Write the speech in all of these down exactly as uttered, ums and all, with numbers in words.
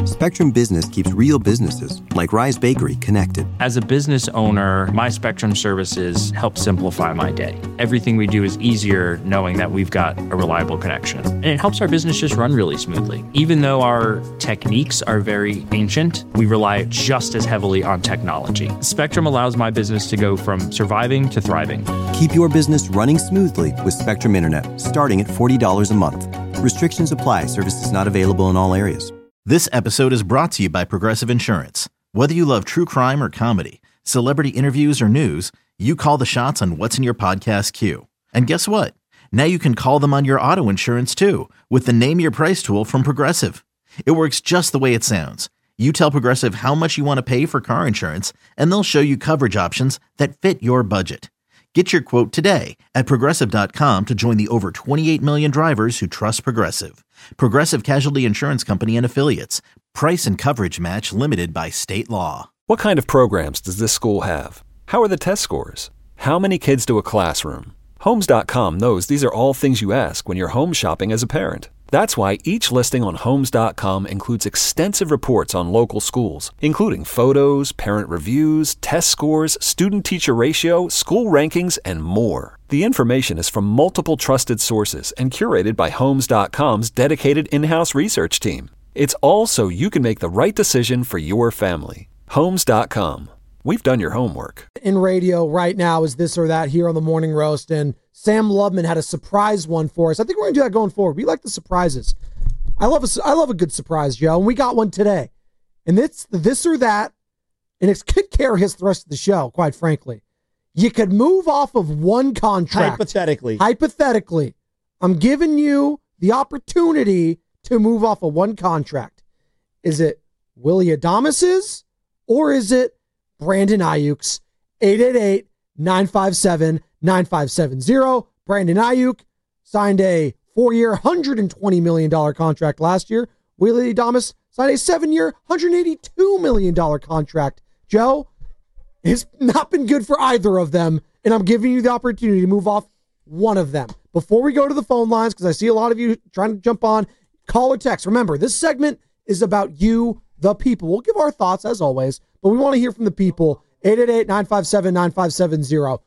Spectrum Business keeps real businesses, like Rise Bakery, connected. As a business owner, my Spectrum services help simplify my day. Everything we do is easier knowing that we've got a reliable connection. And it helps our business just run really smoothly. Even though our techniques are very ancient, we rely just as heavily on technology. Spectrum allows my business to go from surviving to thriving. Keep your business running smoothly with Spectrum Internet, starting at forty dollars a month. Restrictions apply. Services not available in all areas. This episode is brought to you by Progressive Insurance. Whether you love true crime or comedy, celebrity interviews or news, you call the shots on what's in your podcast queue. And guess what? Now you can call them on your auto insurance too with the Name Your Price tool from Progressive. It works just the way it sounds. You tell Progressive how much you want to pay for car insurance, and they'll show you coverage options that fit your budget. Get your quote today at Progressive dot com to join the over twenty-eight million drivers who trust Progressive. Progressive Casualty Insurance Company and Affiliates. Price and coverage match limited by state law. What kind of programs does this school have? How are the test scores? How many kids to a classroom? Homes dot com knows these are all things you ask when you're home shopping as a parent. That's why each listing on Homes dot com includes extensive reports on local schools, including photos, parent reviews, test scores, student-teacher ratio, school rankings, and more. The information is from multiple trusted sources and curated by Homes dot com's dedicated in-house research team. It's all so you can make the right decision for your family. Homes dot com. We've done your homework. In radio right now is This or That here on the Morning Roast, and Sam Loveman had a surprise one for us. I think we're going to do that going forward. We like the surprises. I love a, I love a good surprise, Joe, and we got one today. And it's the This or That, and it could carry us the rest of the show, quite frankly. You could move off of one contract. Hypothetically. Hypothetically. I'm giving you the opportunity to move off of one contract. Is it Willie Adamas's, or is it Brandon Ayuk's? Eight eight eight, nine five seven, nine five seven zero. Brandon Ayuk signed a four-year, one hundred twenty million dollars contract last year. Willie Adamas signed a seven-year, one hundred eighty-two million dollars contract. Joe, it's not been good for either of them, and I'm giving you the opportunity to move off one of them. Before we go to the phone lines, because I see a lot of you trying to jump on, call or text. Remember, this segment is about you, the people. We'll give our thoughts, as always, but we want to hear from the people. eight eight eight, nine five seven, nine five seven zero.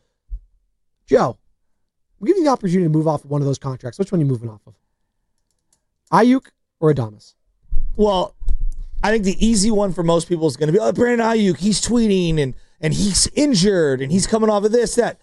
Joe, we'll give you the opportunity to move off of one of those contracts. Which one are you moving off of? Ayuk or Adamas? Well, I think the easy one for most people is going to be, oh, Brandon Ayuk, he's tweeting, and, and he's injured, and he's coming off of this, that.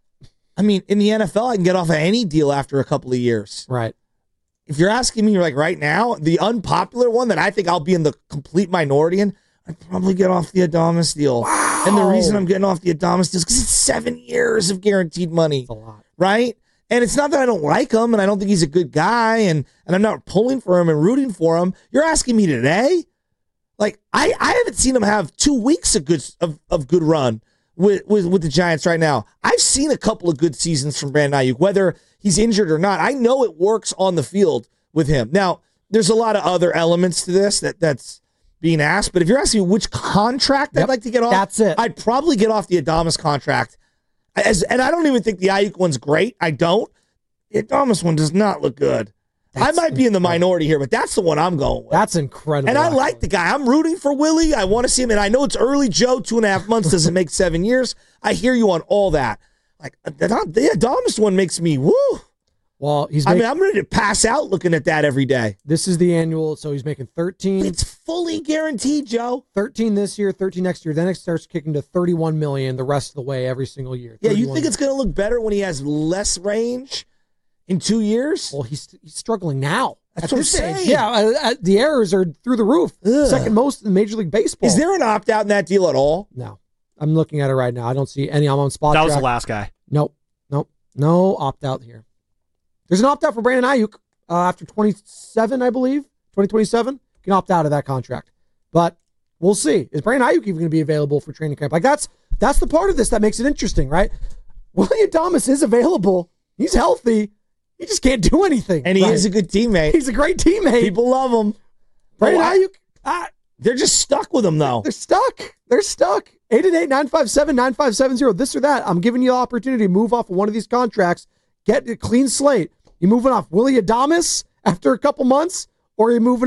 I mean, in the N F L, I can get off of any deal after a couple of years. Right. If you're asking me, like right now, the unpopular one that I think I'll be in the complete minority in, I'd probably get off the Adamas deal. Wow. And the reason I'm getting off the Adamas deal is because it's seven years of guaranteed money. That's a lot. Right? And it's not that I don't like him and I don't think he's a good guy and, and I'm not pulling for him and rooting for him. You're asking me today? Like, I, I haven't seen him have two weeks of good of, of good run with, with, with the Giants right now. I've seen a couple of good seasons from Brandon Ayuk, whether he's injured or not. I know it works on the field with him. Now, there's a lot of other elements to this that that's being asked, but if you're asking me which contract yep, I'd like to get off, that's it. I'd probably get off the Adamas contract. As, and I don't even think the Ayuk one's great. I don't. The Adamas one does not look good. That's I might be in the minority here, but that's the one I'm going with. That's incredible. And I actually like the guy. I'm rooting for Willie. I want to see him, and I know it's early, Joe. Two and a half months doesn't make seven years. I hear you on all that. Like the Adamas one makes me woo. Well, he's. Making, making, I mean, I'm ready to pass out looking at that every day. This is the annual, so he's making thirteen. It's fully guaranteed, Joe. thirteen this year, thirteen next year. Then it starts kicking to thirty-one million the rest of the way every single year. Yeah, you think it's going to look better when he has less range in two years? Well, he's he's struggling now. That's what I'm saying. Yeah, uh, uh, the errors are through the roof. Ugh. Second most in Major League Baseball. Is there an opt out in that deal at all? No, I'm looking at it right now. I don't see any. I'm on spot. That track. was the last guy. Nope, nope, no opt out here. There's an opt out for Brandon Ayuk uh, after twenty-seven, I believe, twenty twenty-seven. You can opt out of that contract, but we'll see. Is Brandon Ayuk even going to be available for training camp? Like that's that's the part of this that makes it interesting, right? Willie Adamas is available. He's healthy. He just can't do anything. And he right? is a good teammate. He's a great teammate. People love him. Brandon oh, Ayuk, ah, they're just stuck with him, though. They're stuck. They're stuck. eight eight eight, nine five seven, nine five seven zero. This or that. I'm giving you the opportunity to move off of one of these contracts, get a clean slate. You moving off Willie Adamas after a couple months, or are you moving off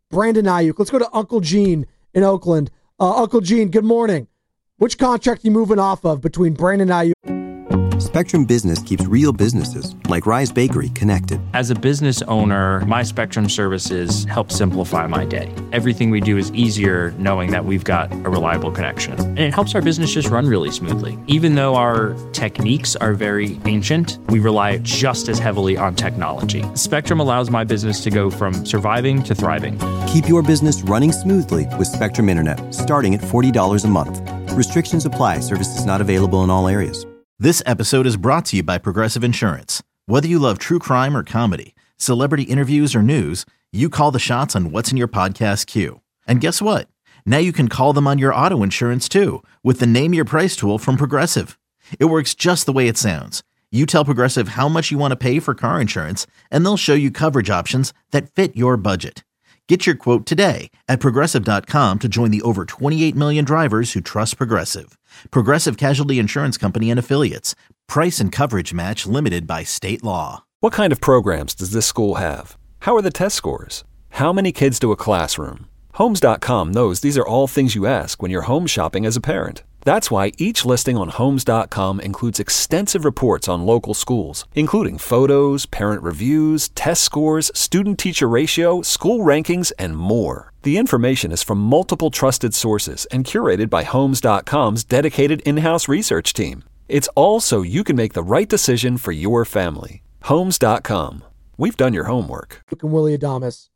Brandon Ayuk. Let's go to Uncle Gene in Oakland. Uh, Uncle Gene, good morning. Which contract are you moving off of between Brandon Ayuk? Spectrum Business keeps real businesses, like Rise Bakery, connected. As a business owner, my Spectrum services help simplify my day. Everything we do is easier knowing that we've got a reliable connection. And it helps our business just run really smoothly. Even though our techniques are very ancient, we rely just as heavily on technology. Spectrum allows my business to go from surviving to thriving. Keep your business running smoothly with Spectrum Internet, starting at forty dollars a month. Restrictions apply. Services not available in all areas. This episode is brought to you by Progressive Insurance. Whether you love true crime or comedy, celebrity interviews or news, you call the shots on what's in your podcast queue. And guess what? Now you can call them on your auto insurance too with the Name Your Price tool from Progressive. It works just the way it sounds. You tell Progressive how much you want to pay for car insurance, and they'll show you coverage options that fit your budget. Get your quote today at Progressive dot com to join the over twenty-eight million drivers who trust Progressive. Progressive Casualty Insurance Company and Affiliates. Price and coverage match limited by state law. What kind of programs does this school have? How are the test scores? How many kids do a classroom? Homes dot com knows these are all things you ask when you're home shopping as a parent. That's why each listing on Homes dot com includes extensive reports on local schools, including photos, parent reviews, test scores, student-teacher ratio, school rankings, and more. The information is from multiple trusted sources and curated by Homes dot com's dedicated in-house research team. It's all so you can make the right decision for your family. Homes dot com. We've done your homework. And Willie Adames.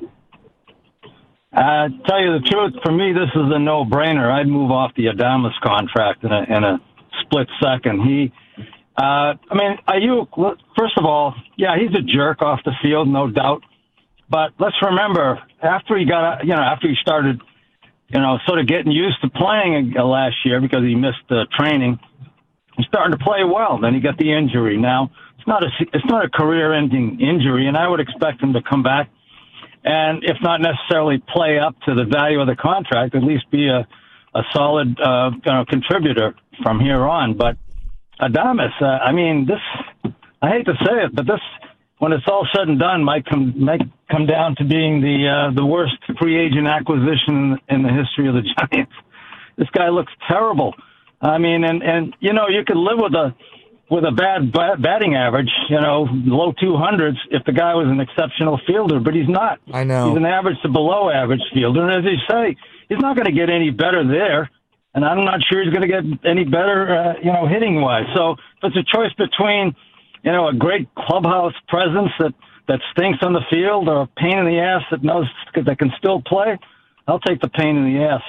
Uh, tell you the truth, for me, this is a no-brainer. I'd move off the Adames contract in a, in a split second. He, uh, I mean, Ayuk, first of all, yeah, he's a jerk off the field, no doubt. But let's remember, after he got, you know, after he started, you know, sort of getting used to playing last year because he missed the training, he's starting to play well. Then he got the injury. Now, it's not a, it's not a career-ending injury, and I would expect him to come back and if not necessarily play up to the value of the contract, at least be a, a solid uh, you know, contributor from here on. But Adames, uh, I mean, this, I hate to say it, but this, when it's all said and done, might come, might come down to being the uh, the worst free agent acquisition in, in the history of the Giants. This guy looks terrible. I mean, and, and you know, you could live with a with a bad batting average, you know, low two hundreds, if the guy was an exceptional fielder, but he's not. I know. He's an average to below average fielder. And as you say, he's not going to get any better there. And I'm not sure he's going to get any better, uh, you know, hitting wise. So if it's a choice between, you know, a great clubhouse presence that, that stinks on the field or a pain in the ass that knows that can still play, I'll take the pain in the ass.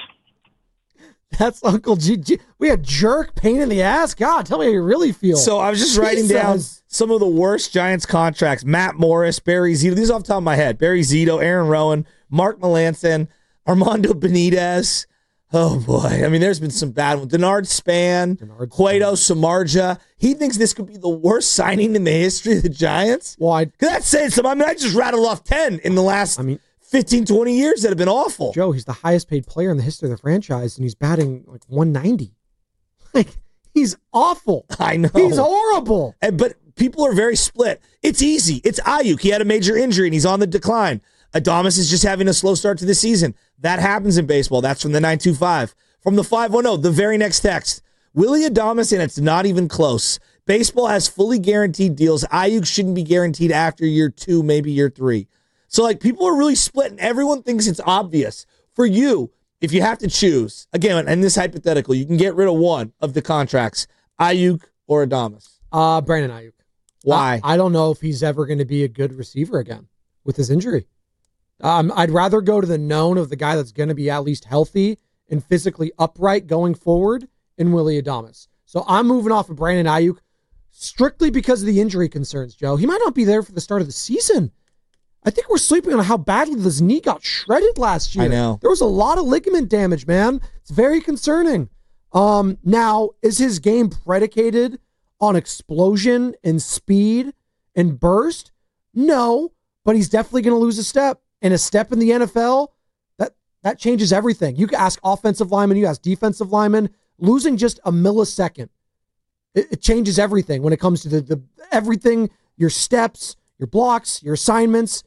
That's Uncle G. G. We had jerk, pain in the ass. God, tell me how you really feel. So I was just writing Jesus. down some of the worst Giants contracts. Matt Morris, Barry Zito. These are off the top of my head. Barry Zito, Aaron Rowan, Mark Melanson, Armando Benitez. Oh, boy. I mean, there's been some bad ones. Denard Span, Denard Cueto Samardzija. He thinks this could be the worst signing in the history of the Giants. Why? Well, that's saying something. I mean, I just rattled off ten in the last I mean, fifteen, twenty years that have been awful. Joe, he's the highest paid player in the history of the franchise, and he's batting like one ninety. Like, he's awful. I know. He's horrible. And, but people are very split. It's easy. It's Ayuk. He had a major injury, and he's on the decline. Adames is just having a slow start to the season. That happens in baseball. That's from the nine two five. From the five one zero, the very next text. Willie Adames, and it's not even close. Baseball has fully guaranteed deals. Ayuk shouldn't be guaranteed after year two, maybe year three. So, like, people are really split, and everyone thinks it's obvious. For you, if you have to choose, again, in this hypothetical, you can get rid of one of the contracts, Ayuk or Adames. Uh, Brandon Ayuk. Why? I, I don't know if he's ever going to be a good receiver again with his injury. Um, I'd rather go to the known of the guy that's going to be at least healthy and physically upright going forward in Willie Adames. So I'm moving off of Brandon Ayuk strictly because of the injury concerns, Joe. He might not be there for the start of the season. I think we're sleeping on how badly this knee got shredded last year. I know. There was a lot of ligament damage, man. It's very concerning. Um, now, is his game predicated on explosion and speed and burst? No, but he's definitely going to lose a step. And a step in the N F L, that, that changes everything. You can ask offensive linemen, you ask defensive linemen, losing just a millisecond, it, it changes everything when it comes to the, the everything, your steps, your blocks, your assignments.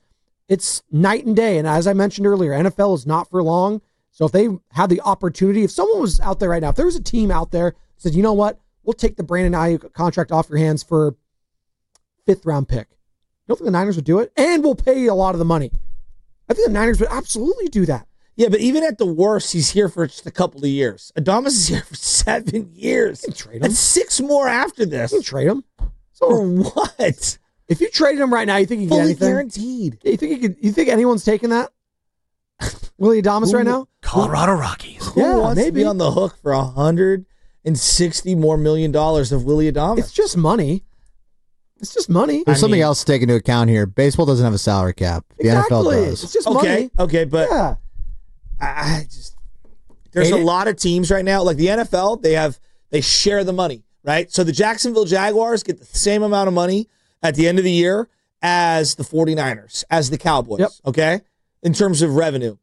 it's night and day. And as I mentioned earlier, N F L is not for long. So if they had the opportunity, if someone was out there right now, if there was a team out there that said, you know what, we'll take the Brandon Ayuk contract off your hands for fifth round pick. You don't think the Niners would do it? And we'll pay a lot of the money. I think the Niners would absolutely do that. Yeah, but even at the worst, he's here for just a couple of years. Adamas is here for seven years. You can trade him. And six more after this. You can trade him. So for what? If you traded him right now, you think you can Fully get anything? guaranteed. You think you could? You think anyone's taking that? Willie Adamas Who- right now? Colorado Rockies. Who Yeah, wants to maybe. be on the hook for one hundred sixty more million dollars of Willie Adamas? It's just money. It's just money. There's I something mean- else to take into account here. Baseball doesn't have a salary cap. The exactly. N F L does. It's just okay, money. okay, but Yeah. I, I just there's Hate a it? lot of teams right now. Like the N F L, they have they share the money, right? So the Jacksonville Jaguars get the same amount of money at the end of the year as the 49ers, as the Cowboys, Yep. okay? In terms of revenue.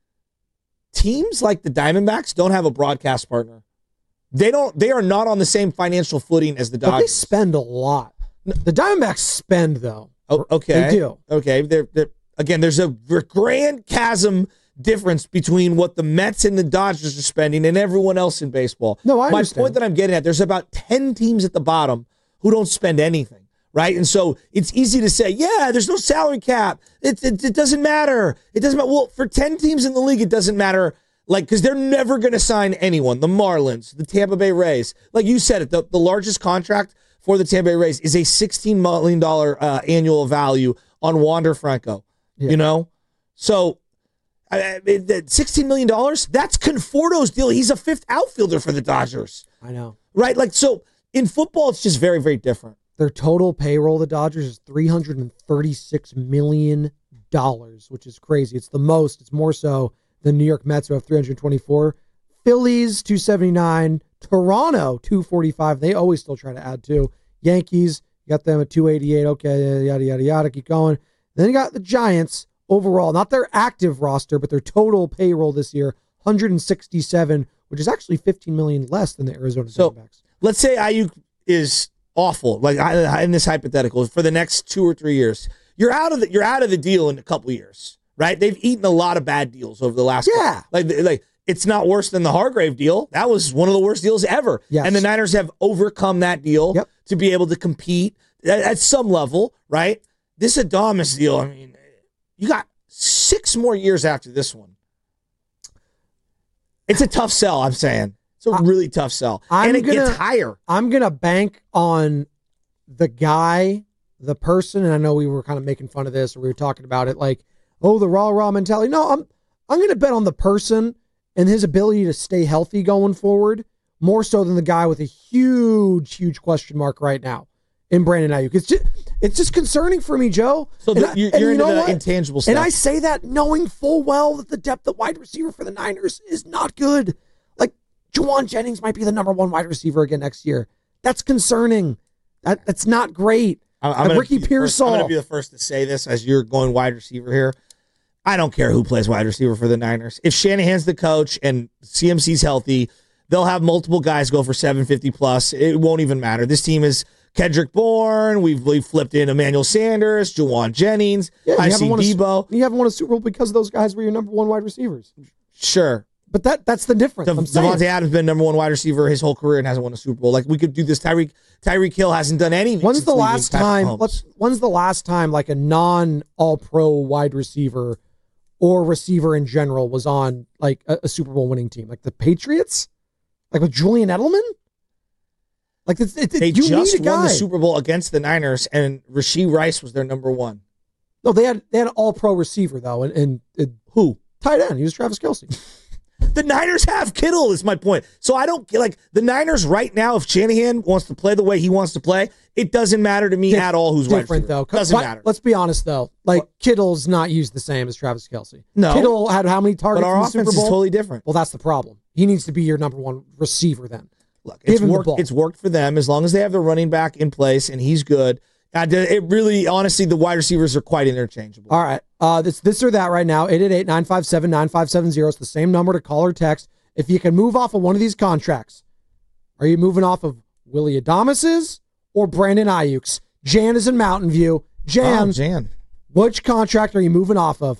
Teams like the Diamondbacks don't have a broadcast partner. They don't they are not on the same financial footing as the But they Dodgers. spend a lot. The Diamondbacks spend, though. Oh, okay. They do. Okay. They're, they're, again, there's a grand chasm difference between what the Mets and the Dodgers are spending and everyone else in baseball. No, I My understand. point that I'm getting at, there's about ten teams at the bottom who don't spend anything, right? And so it's easy to say, yeah, there's no salary cap. It, it, it doesn't matter. It doesn't matter. Well, for ten teams in the league, it doesn't matter. Like, because they're never going to sign anyone. The Marlins, the Tampa Bay Rays. Like you said, it, the, the largest contract for the Tampa Bay Rays is a sixteen million dollars uh, annual value on Wander Franco. Yeah. You know? So, I, I, that sixteen million dollars, that's Conforto's deal. He's a fifth outfielder for the Dodgers. I know. Right? Like, so in football, it's just very, very different. Their total payroll, the Dodgers, is three hundred thirty-six million dollars, which is crazy. It's the most. It's more so than New York Mets, who have three hundred twenty-four. Phillies, two seventy-nine. Toronto, two forty-five. They always still try to add to. Yankees, you got them at two eighty-eight. Okay, yada, yada, yada. Keep going. Then you got the Giants overall, not their active roster, but their total payroll this year, one hundred sixty-seven, which is actually fifteen million dollars less than the Arizona So Diamondbacks. let's say Ayuk is awful, like I- in this hypothetical, for the next two or three years. You're out of the you're out of the deal in a couple of years, right? They've eaten a lot of bad deals over the last. Yeah. like like it's not worse than the Hargrave deal. That was one of the worst deals ever. Yes. And the Niners have overcome that deal Yep. to be able to compete at, at some level, right? This Adamas deal, I mean, you got six more years after this one. It's a tough sell, I'm saying. It's a I- really tough sell. I'm and it gonna- gets higher. I'm going to bank on the guy, the person, and I know we were kind of making fun of this or we were talking about it like, oh, the raw, raw mentality. No, I'm I'm going to bet on the person and his ability to stay healthy going forward more so than the guy with a huge, huge question mark right now in Brandon Ayuk. It's just, it's just concerning for me, Joe. So And the, I- you're, and you're you into know the what? intangible stuff. And I say that knowing full well that the depth at wide receiver for the Niners is not good. Like, Juwan Jennings might be the number one wide receiver again next year. That's concerning. That That's not great. I'm, I'm And gonna Ricky be the first- I'm Pearsall. going to be the first to say this as you're going wide receiver here. I don't care who plays wide receiver for the Niners. If Shanahan's the coach and C M C's healthy, they'll have multiple guys go for seven fifty plus. It won't even matter. This team is Kendrick Bourne. We've, we've flipped in Emmanuel Sanders, Juwan Jennings. Yeah, you I haven't see won a- Debo. You haven't won a Super Bowl because those guys were your number one wide receivers. Sure. But that that's the difference. Dev- I'm saying. Devontae Adams has been number one wide receiver his whole career and hasn't won a Super Bowl. Like, we could do this. Tyreek Tyreek Hill hasn't done anything. When's since the leaving last Patrick time? Mahomes. Let's, when's the last time like a non All Pro wide receiver or receiver in general was on like a, a Super Bowl winning team, like the Patriots, like with Julian Edelman? Like it's, it's, They you just need a guy. won the Super Bowl against the Niners, and Rashee Rice was their number one. No, they had they had an All Pro receiver though, and, and, and Who? tight end. He was Travis Kelce. The Niners have Kittle, is my point. So I don't like the Niners right now. If Shanahan wants to play the way he wants to play, it doesn't matter to me Dif- at all who's wide different receiver. though. Doesn't But matter. Let's be honest though. Like Kittle's not used the same as Travis Kelce. No. Kittle had how many But targets our in the offense Super is Bowl? totally different. Well, that's the problem. He needs to be your number one receiver then. Look, Give it's him the worked. ball. It's worked for them as long as they have the running back in place and he's good. Uh, It really, honestly, the wide receivers are quite interchangeable. All right. Uh, this this or that right now, eight eight eight, nine five seven, nine five seven zero. It's the same number to call or text. If you can move off of one of these contracts, are you moving off of Willie Adamas's or Brandon Ayuk's? Jan is in Mountain View. Jan, Oh, Jan. Which contract are you moving off of?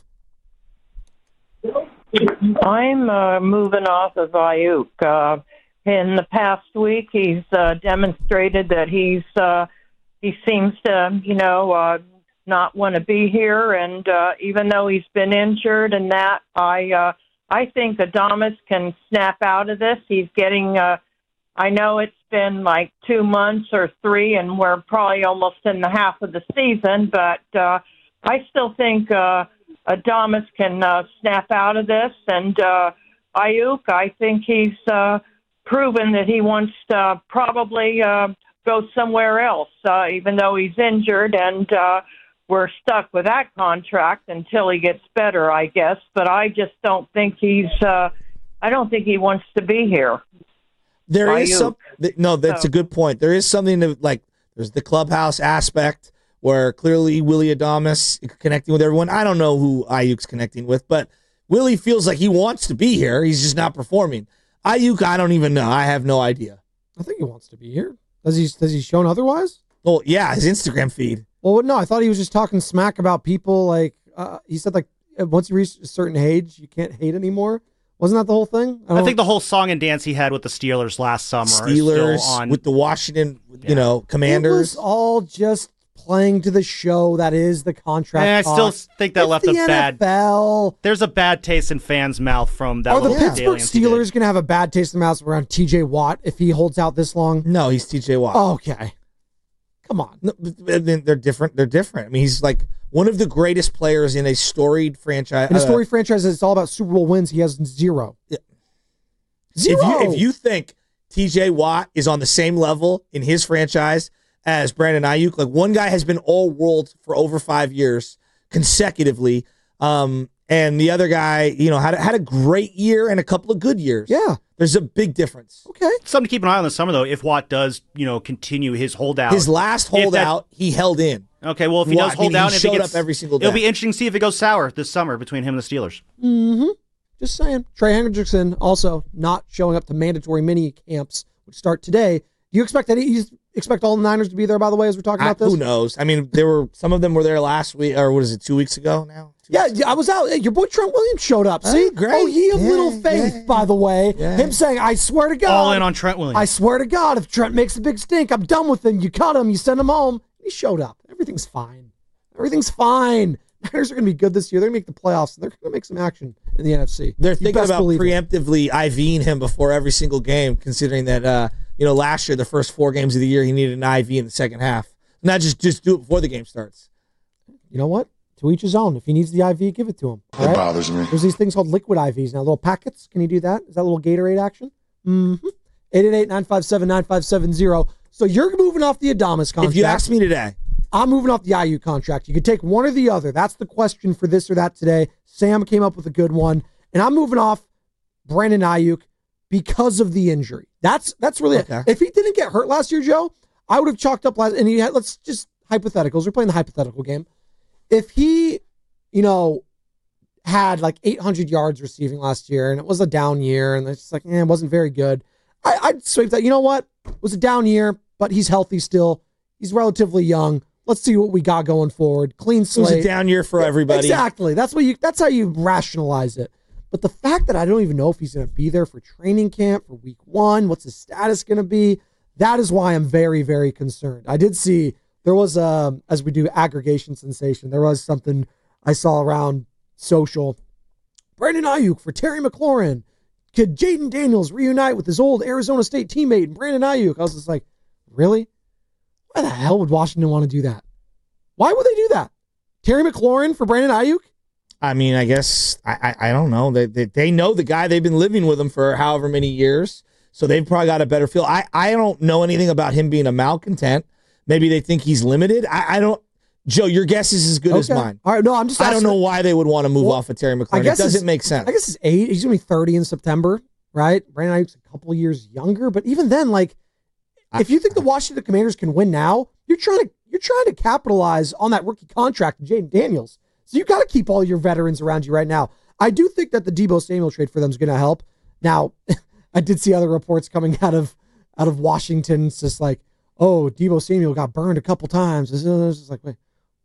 I'm uh, moving off of Ayuk. Uh, in the past week, he's uh, demonstrated that he's uh, he seems to, you know, uh, not want to be here, and uh, even though he's been injured and that, I uh, I think Adames can snap out of this. He's getting. Uh, I know it's been like two months or three, and we're probably almost in the half of the season, but uh, I still think uh, Adames can uh, snap out of this. And uh, Ayuk, I think he's uh, proven that he wants to probably uh, go somewhere else, uh, even though he's injured, and uh, we're stuck with that contract until he gets better, I guess. But I just don't think he's uh, – I don't think he wants to be here. There Ayuk. is some – no, that's So- a good point. There is something to, like, there's the clubhouse aspect where clearly Willie Adames connecting with everyone. I don't know who Ayuk's connecting with, but Willie feels like he wants to be here. He's just not performing. Ayuk, I don't even know. I have no idea. I think he wants to be here. Does he? Does he shown otherwise? Well, yeah, his Instagram feed. Well, no, I thought he was just talking smack about people. Like uh, he said, like once you reach a certain age, you can't hate anymore. Wasn't that the whole thing? I, I think the whole song and dance he had with the Steelers last summer Steelers is still on with the Washington, Yeah. you know, it Commanders. was all just playing to the show. That is the contract. And I still talk. think that It's left the a bad. N F L. There's a bad taste in fans' mouth from that. Are the little Pittsburgh dalliance he did. Steelers going to have a bad taste in their mouths around T J Watt if he holds out this long? No, he's T J Watt. Okay. Come on. No, but then they're different. They're different. I mean, he's like one of the greatest players in a storied franchise. In a uh, story franchise, it's all about Super Bowl wins. He has zero. Yeah. Zero. If you, if you think T J Watt is on the same level in his franchise as Brandon Ayuk, like one guy has been all world for over five years consecutively, um, and the other guy, you know, had had a great year and a couple of good years. Yeah. There's a big difference. Okay. Something to keep an eye on this summer, though. If Watt does, you know, continue his holdout, His last If that- holdout, he held in. Okay, well, if he Watt, does hold I mean, out, he if he showed gets, up every single it'll day. be interesting to see if it goes sour this summer between him and the Steelers. Mm-hmm. Just saying. Trey Hendrickson also not showing up to mandatory mini camps, which start today. Do you expect any? You expect all the Niners to be there? By the way, as we're talking I- about this, who knows? I mean, there were some of them were there last week, or what is it, two weeks ago now? Two Yeah, weeks yeah, I was out. Hey, your boy Trent Williams showed up. See, Oh, great. Oh, he of Yeah, little faith, yeah. by the way. Yeah. Him saying, "I swear to God, All in on Trent Williams. I swear to God, if Trent makes a big stink, I'm done with him. You cut him, you send him home." He showed up. Everything's fine. Everything's fine. Niners are going to be good this year. They're going to make the playoffs. They're going to make some action in the N F C. They're You thinking best about believe it. preemptively IVing him before every single game, considering that uh, you know last year the first four games of the year he needed an I V in the second half. Not just just do it before the game starts. You know what? To each his own. If he needs the I V, give it to him. All It right? bothers me. There's these things called liquid I Vs now, little packets. Can you do that? Is that a little Gatorade action? Mm-hmm. eight eight eight, nine five seven, nine five seven zero. So you're moving off the Adames contract. If you ask me today, I'm moving off the I U contract. You could take one or the other. That's the question for this or that today. Sam came up with a good one. And I'm moving off Brandon Ayuk because of the injury. That's that's really Okay. it. If he didn't get hurt last year, Joe, I would have chalked up last and he had, let's just hypotheticals. We're playing the hypothetical game. If he, you know, had like eight hundred yards receiving last year and it was a down year and it's just like, eh, it wasn't very good. I, I'd sweep that. You know what? It was a down year, but he's healthy still. He's relatively young. Let's see what we got going forward. Clean it was slate. a down year for everybody. Exactly. That's what you. That's how you rationalize it. But the fact that I don't even know if he's going to be there for training camp for week one, what's his status going to be, that is why I'm very, very concerned. I did see there was a, as we do aggregation sensation, there was something I saw around social. Brandon Ayuk for Terry McLaurin. Could Jaden Daniels reunite with his old Arizona State teammate Brandon Ayuk? I was just like, really? Why the hell would Washington want to do that? Why would they do that? Terry McLaurin for Brandon Ayuk? I mean, I guess I I, I don't know. They, they they know the guy. They've been living with him for however many years, so they've probably got a better feel. I, I don't know anything about him being a malcontent. Maybe they think he's limited. I, I don't. Joe, your guess is as good as Okay. mine. All right, no, I'm just I don't asking- know why they would want to move Well, off of Terry I McLaurin. It guess doesn't it's- make sense. I guess he's eight. He's going to be thirty in September, right? Brandon Ayuk's a couple years younger, but even then, like, if you think the Washington Commanders can win now, you're trying to you're trying to capitalize on that rookie contract of Jaden Daniels. So you got to keep all your veterans around you right now. I do think that the Deebo Samuel trade for them is going to help. Now, I did see other reports coming out of out of Washington. It's just like, oh, Deebo Samuel got burned a couple times. It's just like, wait,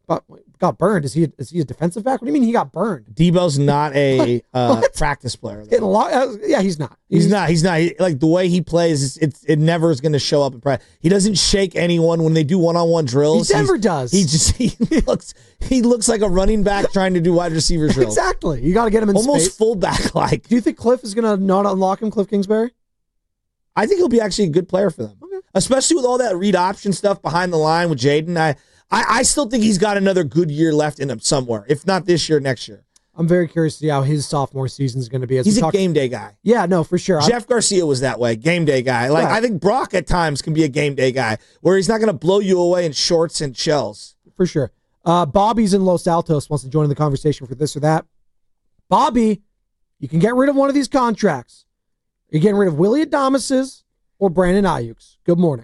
got, got burned. Is he is he a defensive back? What do you mean he got burned? Debo's not a uh, practice player. In a lot, uh, yeah, he's not. He's, he's not. He's not. He, like the way he plays, it's, it's it never is going to show up in practice. He doesn't shake anyone when they do one-on-one drills. He never does. He just he looks he looks like a running back trying to do wide receiver drills. Exactly. You got to get him in almost space. fullback like. Do you think Cliff is going to not unlock him, Cliff Kingsbury? I think he'll be actually a good player for them, okay. Especially with all that read option stuff behind the line with Jaden. I, I I still think he's got another good year left in him somewhere, if not this year, next year. I'm very curious to see how his sophomore season is going to be. As he's a talk- game day guy. Yeah, no, for sure. Jeff Garcia was that way, game day guy. Like right. I think Brock at times can be a game day guy, where he's not going to blow you away in shorts and shells. For sure. Uh, Bobby's in Los Altos, wants to join in the conversation for this or that. Bobby, you can get rid of one of these contracts. You're getting rid of Willie Adamas's or Brandon Ayuk's. Good morning.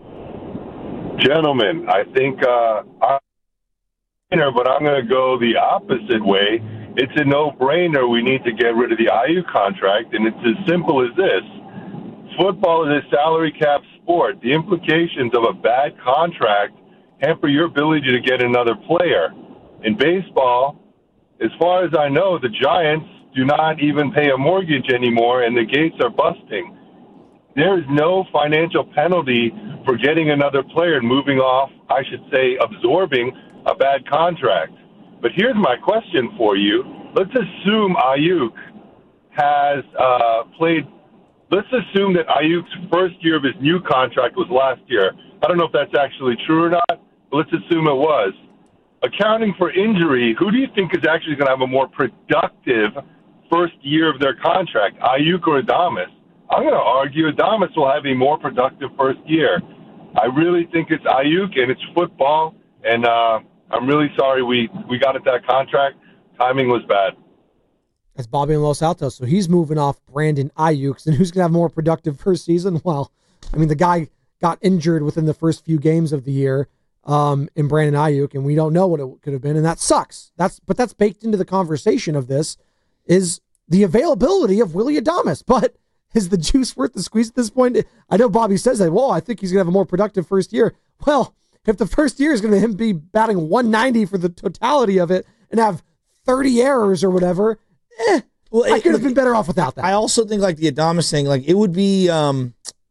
Gentlemen, I think uh, I'm but I'm going to go the opposite way. It's a no-brainer. We need to get rid of the Ayuk contract, and it's as simple as this. Football is a salary cap sport. The implications of a bad contract hamper your ability to get another player. In baseball, as far as I know, the Giants do not even pay a mortgage anymore, and the gates are busting. There is no financial penalty for getting another player and moving off, I should say, absorbing a bad contract. But here's my question for you. Let's assume Ayuk has uh, played, let's assume that Ayuk's first year of his new contract was last year. I don't know if that's actually true or not, but let's assume it was. Accounting for injury, who do you think is actually going to have a more productive first year of their contract, Ayuk or Adamas? I'm going to argue Adamas will have a more productive first year. I really think it's Ayuk, and it's football, and uh, I'm really sorry we, we got at that contract. Timing was bad. That's Bobby in Los Altos. So he's moving off Brandon Ayuk. And who's going to have a more productive first season? Well, I mean, the guy got injured within the first few games of the year um, in Brandon Ayuk, and we don't know what it could have been, and that sucks. That's But that's baked into the conversation of this is the availability of Willie Adamas. But is the juice worth the squeeze at this point? I know Bobby says that, well, I think he's going to have a more productive first year. Well, if the first year is going to him be batting one ninety for the totality of it and have thirty errors or whatever, eh, well, I could have been better off without that. I also think like the Adamas thing, like it would be um,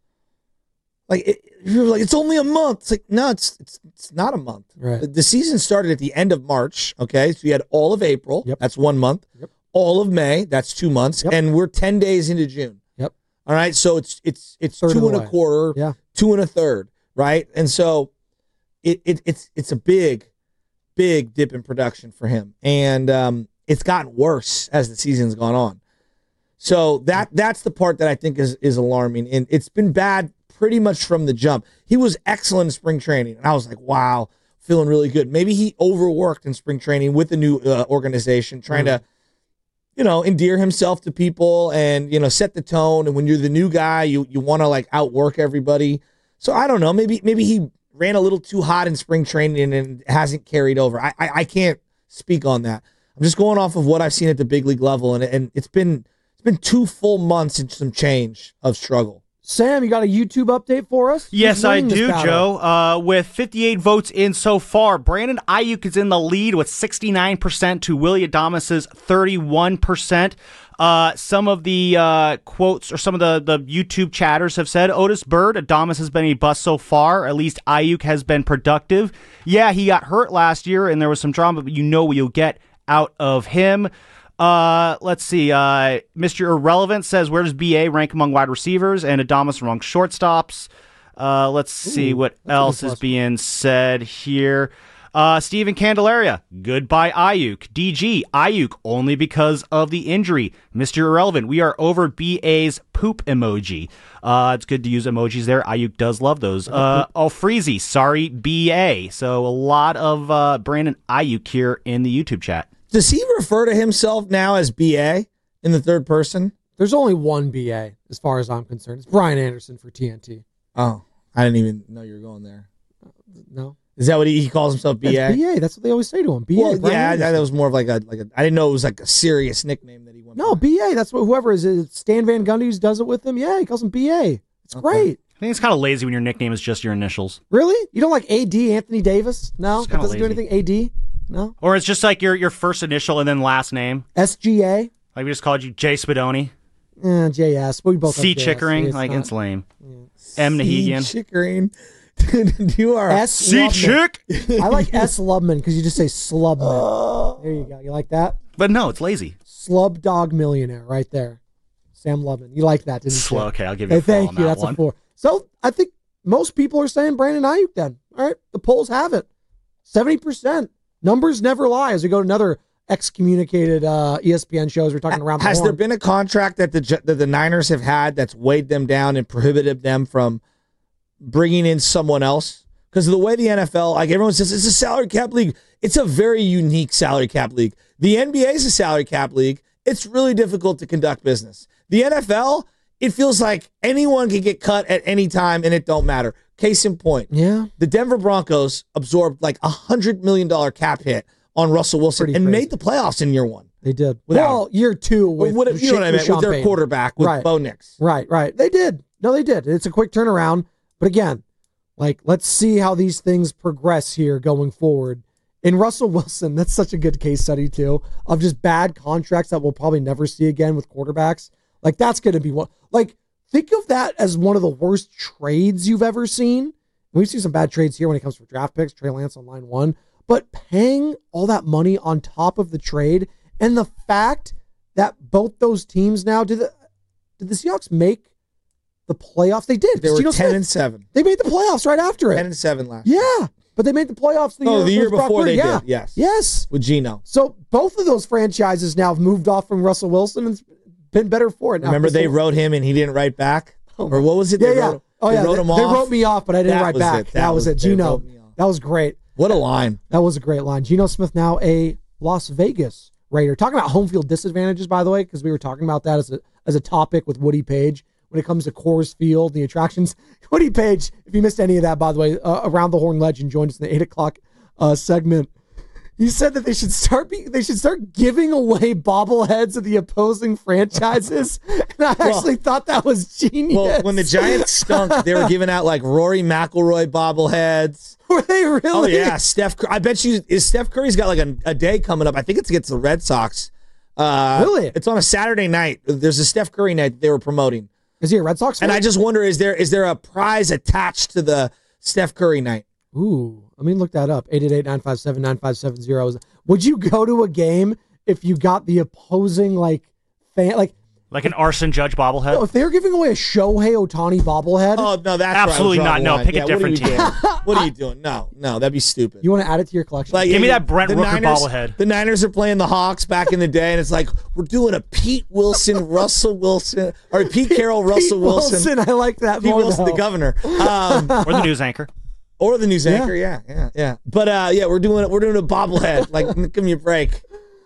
like it, you're like it's only a month. It's like no, it's it's it's not a month. Right. The, the season started at the end of March. Okay, so you had all of April. Yep. That's one month. Yep. All of May. That's two months, yep. And we're ten days into June. Yep. All right, so it's it's it's Third two and a a quarter. Yeah. Two and a third. Right, and so. It, it it's it's a big, big dip in production for him, and um, it's gotten worse as the season's gone on. So that that's the part that I think is is alarming, and it's been bad pretty much from the jump. He was excellent in spring training, and I was like, wow, feeling really good. Maybe he overworked in spring training with the new uh, organization, trying mm-hmm. to, you know, endear himself to people and you know set the tone. And when you're the new guy, you you want to like outwork everybody. So I don't know, maybe maybe he ran a little too hot in spring training and hasn't carried over. I, I I can't speak on that. I'm just going off of what I've seen at the big league level, and and it's been it's been two full months and some change of struggle. Sam, you got a YouTube update for us? Yes, I do, Joe. Uh, with fifty-eight votes in so far, Brandon Ayuk is in the lead with sixty-nine percent to Willie Adamas's thirty-one percent. Uh, some of the uh, quotes or some of the, the YouTube chatters have said, Otis Bird, Adamas has been a bust so far. At least Ayuk has been productive. Yeah, he got hurt last year and there was some drama, but you know what you'll get out of him. Uh, let's see. Uh, Mister Irrelevant says, where does B A rank among wide receivers and Adamas among shortstops? Uh, let's see Ooh, what else is being said here. Uh, Steven Candelaria, goodbye Ayuk. D G, Ayuk only because of the injury. Mister Irrelevant, we are over B A's poop emoji. Uh, it's good to use emojis there. Ayuk does love those. Uh, Alfreezy, sorry, B A. So a lot of uh, Brandon Ayuk here in the YouTube chat. Does he refer to himself now as B A in the third person? There's only one B A as far as I'm concerned. It's Brian Anderson for T N T. Oh, I didn't even know you were going there. No. Is that what he, he calls himself, B A? That's B A. That's what they always say to him. B A. Well, yeah, I, that was more of like a like a. I didn't know it was like a serious nickname that he went. No, by. B A. That's what whoever is it. Stan Van Gundy who does it with him. Yeah, he calls him B A. It's okay. Great. I think it's kind of lazy when your nickname is just your initials. Really? You don't like A D Anthony Davis? No, that doesn't lazy. do anything. A D. No. Or it's just like your your first initial and then last name. S G A? Like we just called you Jay Spadoni. Yeah, J S. We both C have J S. Chickering. It's Like, not- it's lame. M. C. Nahigian. Chickering. Dude, you are S. C. Lubman. Chick. I like S. Lubman because you just say Slubman. There you go. You like that? But no, it's lazy. Slub Dog Millionaire right there. Sam Lubman. You like that, didn't Slow. you? Okay, I'll give you Hey, a four thank on you. that That's one. a four. So I think most people are saying Brandon Ayuk then. All right. The polls have it. seventy percent. Numbers never lie as we go to another excommunicated uh, E S P N shows. We're talking around the Has there horn. been a contract that the Gi- that the Niners have had that's weighed them down and prohibited them from bringing in someone else? Because of the way the N F L, like everyone says, it's a salary cap league. It's a very unique salary cap league. The N B A is a salary cap league. It's really difficult to conduct business. The N F L, it feels like anyone can get cut at any time and it don't matter. Case in point, Yeah. the Denver Broncos absorbed like a hundred million dollar cap hit on Russell Wilson Pretty and crazy. made the playoffs in year one. They did. Without well, year two with, What- with you know what I meant Sean with their Payton. quarterback with Right. Bo Nix. Right, right. They did. No, they did. It's a quick turnaround. But again, like, let's see how these things progress here going forward. In Russell Wilson, that's such a good case study, too, of just bad contracts that we'll probably never see again with quarterbacks. Like, that's going to be what, like, think of that as one of the worst trades you've ever seen. We've seen some bad trades here when it comes to draft picks, Trey Lance on line one, but paying all that money on top of the trade and the fact that both those teams now, did the, did the Seahawks make the playoffs? They did. They were Geno ten Smith, and seven. They made the playoffs right after it. Ten and seven last. Yeah, but they made the playoffs the Oh, year, the year with Brock before Purdy. they yeah. did, yes. Yes. With Geno. So both of those franchises now have moved off from Russell Wilson and it's been better for it. Now, Remember they Russell- wrote him and he didn't write back? Oh, Or what was it? Yeah, They yeah. wrote, oh, they yeah. wrote They, him they off. wrote me off, but I didn't That write was back. it. That, was, it. they Geno. wrote me off. That was great. What a line. That was a great line. Geno Smith now a Las Vegas Raider. Talking about home field disadvantages, by the way, because we were talking about that as a as a topic with Woody Page when it comes to Coors Field, the attractions. Woody Page, if you missed any of that, by the way, uh, Around the Horn legend joined us in the eight o'clock uh, segment. He said that they should start be, they should start giving away bobbleheads of the opposing franchises, and I actually Well, thought that was genius. Well, when the Giants stunk, they were giving out like Rory McIlroy bobbleheads. Were they really? Oh yeah, Steph. I bet you is Steph Curry's got like a, a day coming up. I think it's against the Red Sox. Uh, Really? It's on a Saturday night. There's a Steph Curry night they were promoting, Is he a Red Sox fan? and I just wonder is there is there a prize attached to the Steph Curry night? Ooh, let me look that up. eight eight eight, nine five seven, nine five seven zero. Would you go to a game if you got the opposing, like, fan? Like, Like an arson judge bobblehead. no, if they were giving away a Shohei Ohtani bobblehead, Oh no, that's Absolutely where I was not. drawing No, the line. pick a Yeah, different what are you team. doing? What are you doing? No, no, that'd be stupid. you want to add it to your collection? Like, Give me yeah, that Brent the Rooker Niners- bobblehead. The Niners are playing the Hawks back in the day, and it's like we're doing a Pete Wilson, Russell Wilson, or Pete Carroll, Russell Pete Wilson, I like that Pete more, Wilson, though. the governor, um, Or the news anchor. or the news anchor. Yeah, yeah, yeah. But uh, yeah, we're doing we're doing a bobblehead. Like, give me a break.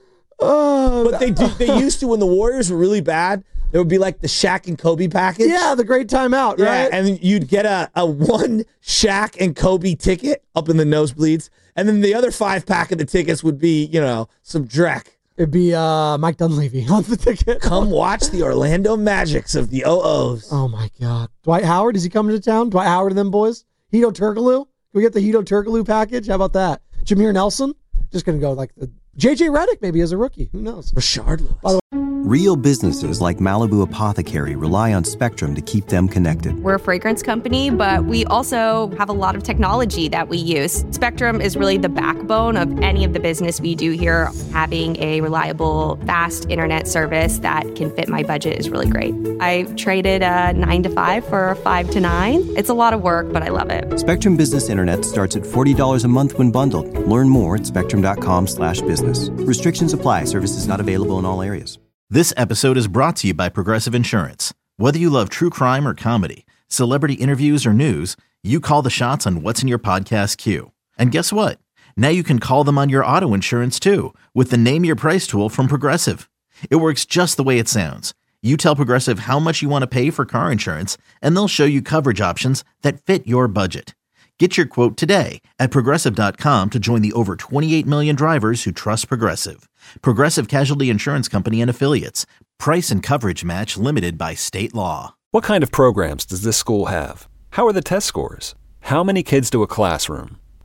Oh, But they do, they used to when the Warriors were really bad. There would be like the Shaq and Kobe package. yeah, the great timeout, Yeah, right? and you'd get a, a one Shaq and Kobe ticket up in the nosebleeds, and then the other five pack of the tickets would be, you know, some Drek. It'd be uh, Mike Dunleavy on the ticket. Come watch the Orlando Magics of the O Os. Oh, my God. Dwight Howard, is he coming to town? Dwight Howard and them boys? Hito Turkoglu? Can we get the Hito Turkoglu package? How about that? Jameer Nelson? Just going to go like the J J Redick maybe as a rookie. Who knows? Rashard Lewis. By the Real businesses like Malibu Apothecary rely on Spectrum to keep them connected. We're a fragrance company, but we also have a lot of technology that we use. Spectrum is really the backbone of any of the business we do here. Having a reliable, fast internet service that can fit my budget is really great. I traded a nine to five for a five to nine. It's a lot of work, but I love it. Spectrum Business Internet starts at forty dollars a month when bundled. Learn more at spectrum.com slash business. Restrictions apply. Services not available in all areas. This episode is brought to you by Progressive Insurance. Whether you love true crime or comedy, celebrity interviews or news, you call the shots on what's in your podcast queue. And guess what? Now you can call them on your auto insurance too with the Name Your Price tool from Progressive. It works just the way it sounds. You tell Progressive how much you want to pay for car insurance, and they'll show you coverage options that fit your budget. Get your quote today at Progressive dot com to join the over twenty-eight million drivers who trust Progressive. Progressive Casualty Insurance Company and Affiliates. Price and coverage match limited by state law. What kind of programs does this school have? How are the test scores? How many kids to a classroom?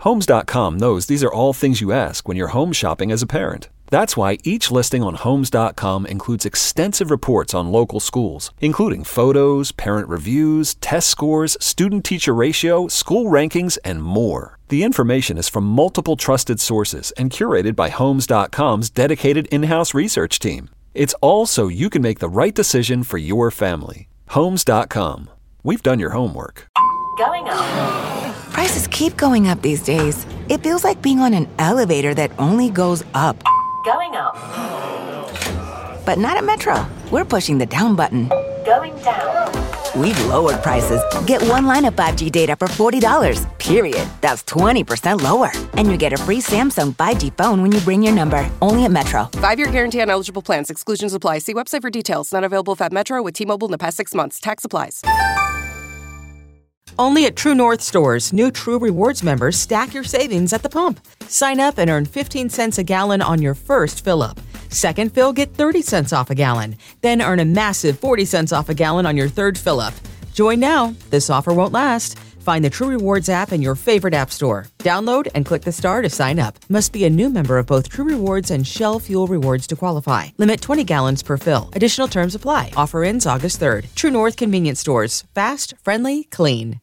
Homes dot com knows these are all things you ask when you're home shopping as a parent. That's why each listing on Homes dot com includes extensive reports on local schools, including photos, parent reviews, test scores, student-teacher ratio, school rankings, and more. The information is from multiple trusted sources and curated by Homes dot com's dedicated in-house research team. It's all so you can make the right decision for your family. Homes dot com. We've done your homework. Going up. Prices keep going up these days. It feels like being on an elevator that only goes up. Going up. But not at Metro. We're pushing the down button. Going down. We've lowered prices. Get one line of five G data for forty dollars, period. That's twenty percent lower. And you get a free Samsung five G phone when you bring your number. Only at Metro. Five-year guarantee on eligible plans. Exclusions apply. See website for details. Not available if at Metro with T-Mobile in the past six months. Tax applies. Only at True North stores, new True Rewards members stack your savings at the pump. Sign up and earn fifteen cents a gallon on your first fill-up. Second fill, get thirty cents off a gallon. Then earn a massive forty cents off a gallon on your third fill-up. Join now. This offer won't last. Find the True Rewards app in your favorite app store. Download and click the star to sign up. Must be a new member of both True Rewards and Shell Fuel Rewards to qualify. Limit twenty gallons per fill. Additional terms apply. Offer ends August third. True North Convenience Stores. Fast, friendly, clean.